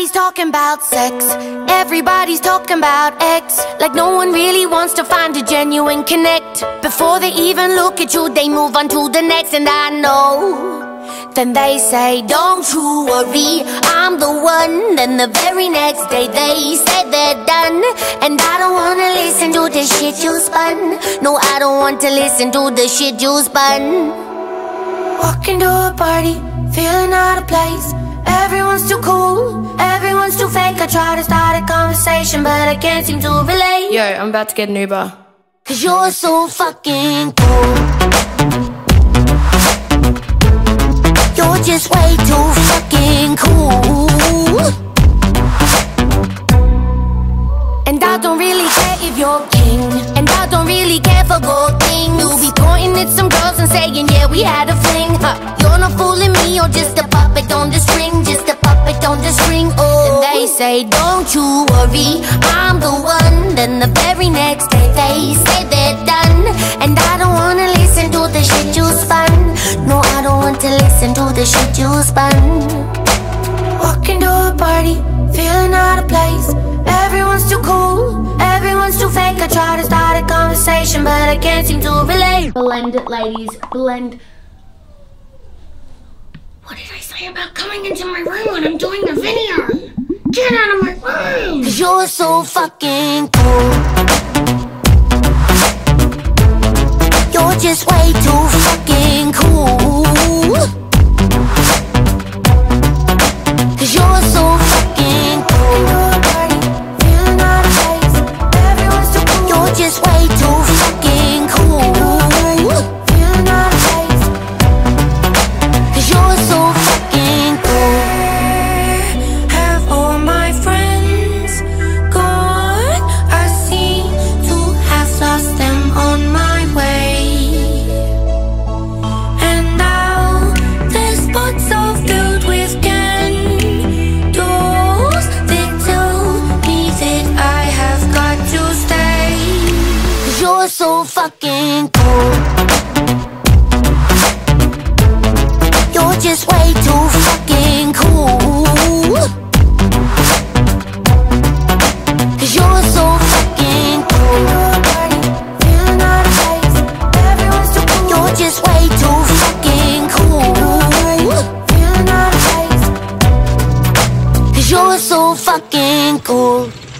Everybody's talking about sex, everybody's talking about X. Like no one really wants to find a genuine connect. Before they even look at you, they move on to the next. And I know, then they say, don't you worry, I'm the one. Then the very next day they say they're done. And I don't wanna listen to the shit you spun. No, I don't want to listen to the shit you spun. Walking to a party, feeling out of place. Everyone's too cool, everyone's too fake. I try to start a conversation, but I can't seem to relate. Yo, I'm about to get an Uber. Cause you're so fucking cool. You're just way too fucking cool. And I don't really care if you're king, and I don't really care for gold things. You'll be pointing at some girls and saying, yeah, we had a fling. You're not fooling me, you're just a puppet on the string, just a puppet on the string. Oh, and they say, don't you worry, I'm the one. Then the very next day they say they're done. And I don't wanna listen to the shit you spun. No, I don't want to listen to the shit you spun. Walking to a party, feeling out of place. Everyone's too cool, everyone's too fake. I try to start a conversation, but I can't seem to relate. Blend it, ladies, blend. What did I say about coming into my room when I'm doing a video? Get out of my room! Cause you're so fucking cool. You're just way too fucking cool. Cause you're so fucking cool. You're just way too fucking cool. Cause you're so fucking cool. Have all my friends gone? I seem to have lost them on my way. And now the spots are filled with candles that tell me that I have got to stay. Cause you're so fucking cool. You're just way too fucking cool. Cause you're so fucking cool. You're just way too fucking cool. Cause you're so fucking cool.